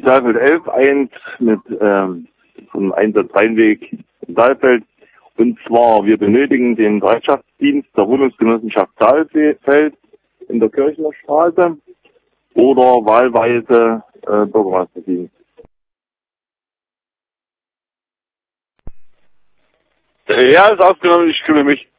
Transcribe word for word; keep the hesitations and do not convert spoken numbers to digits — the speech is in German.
Saalfeld elf eins mit ähm, vom Einsatz Rheinweg in Saalfeld. Und zwar, wir benötigen den Bereitschaftsdienst der Wohnungsgenossenschaft Saalfeld in der Kirchner Straße oder wahlweise äh, Bürgermeisterdienst. Ja, ist aufgenommen, ich kümmere mich.